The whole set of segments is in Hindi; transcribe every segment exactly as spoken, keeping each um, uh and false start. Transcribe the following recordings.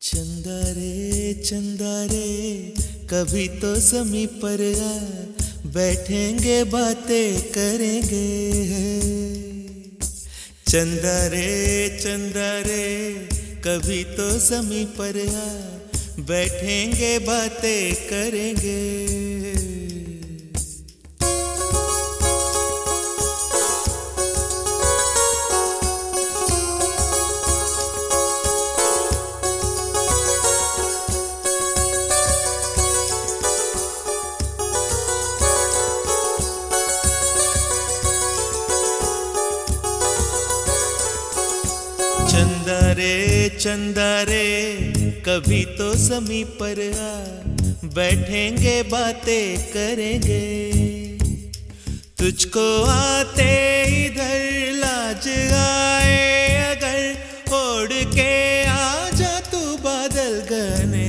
चंदा रे चंदा रे कभी तो ज़मीं पर आ, बैठेंगे बातें करेंगे। चंदा रे चंदा रे कभी तो ज़मीं पर आ, बैठेंगे बातें करेंगे। चंदा रे चंदा रे कभी तो ज़मीं पर आ, बैठेंगे बातें करेंगे। तुझको आते इधर लाज आए अगर, ओढ़ के आ जा तू बादल घने।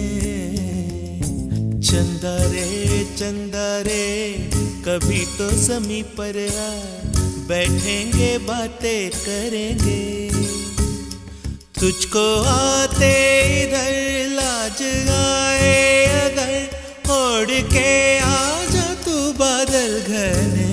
चंदा रे चंदा रे कभी तो ज़मीं पर आ, बैठेंगे बातें करेंगे। तुझको आते इधर लाज आए अगर, ओढ़ के आ जा तू बादल घने।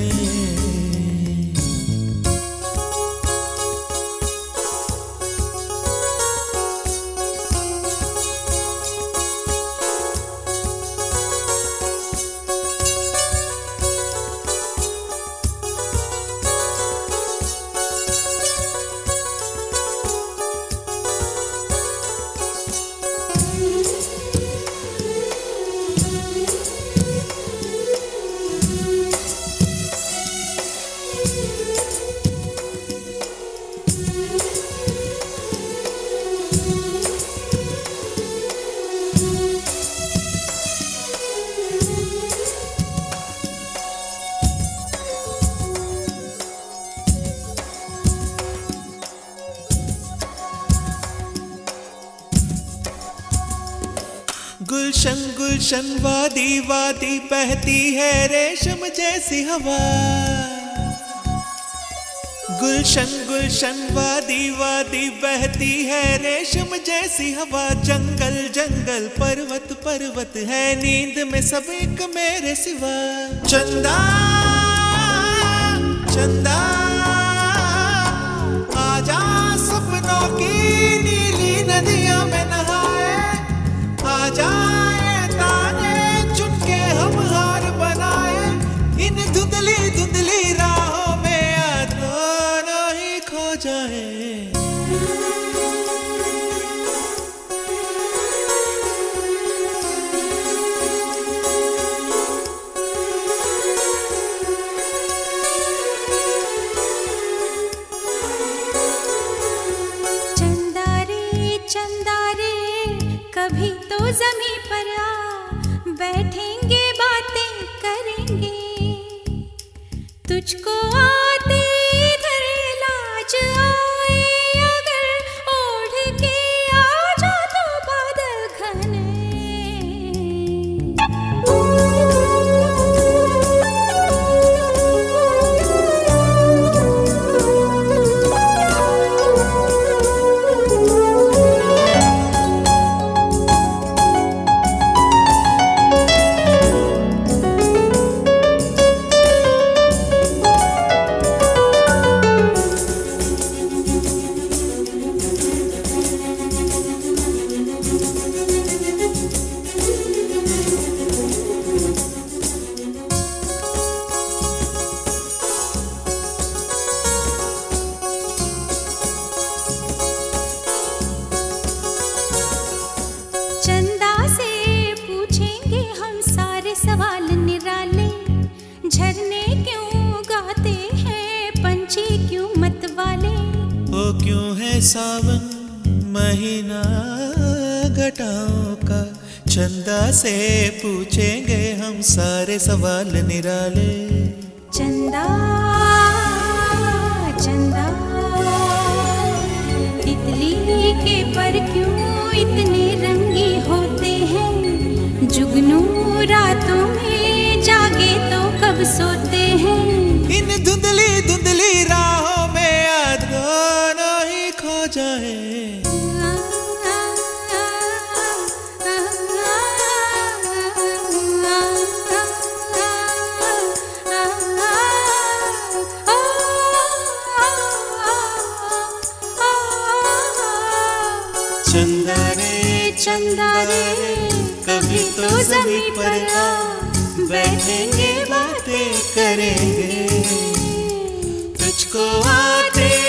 गुलशन गुलशन वादी वादी बहती है रेशम जैसी हवा। गुलशन गुलशन वादी वादी बहती है रेशम जैसी हवा। जंगल जंगल पर्वत पर्वत है नींद में सब एक मेरे सिवा। चंदा चंदा आजा सपनों की नीली नदियों में नहाए। आजा ये तारे चुनके हम हार बनाए। इन धुंधली धुंधली राहों में दोनों ही खो जाए। चंदा रे चंदा रे कभी तो ज़मीं पर आ, बैठेंगे बातें करेंगे। तुझको आते इधर लाज आए अगर, ओढ़ के आ जा तो बादल घने। चंदा से पूछेंगे हम सारे सवाल निराले। झरने क्यों गाते हैं पंछी क्यों मतवाले। ओ क्यों है सावन महीना घटाओं का। चंदा से पूछेंगे हम सारे सवाल निराले। चंदा चंदा तितली के पर क्यों इतने रंगी होते हैं। जुगनू रातों में जागे तो कब सोते हैं। इन धुंधली धुंधली राहों में दोनों ही खो जाए। चंदा रे चंदा रे कभी तो ज़मीं पर आ, बैठेंगे बातें करेंगे, तुझको आते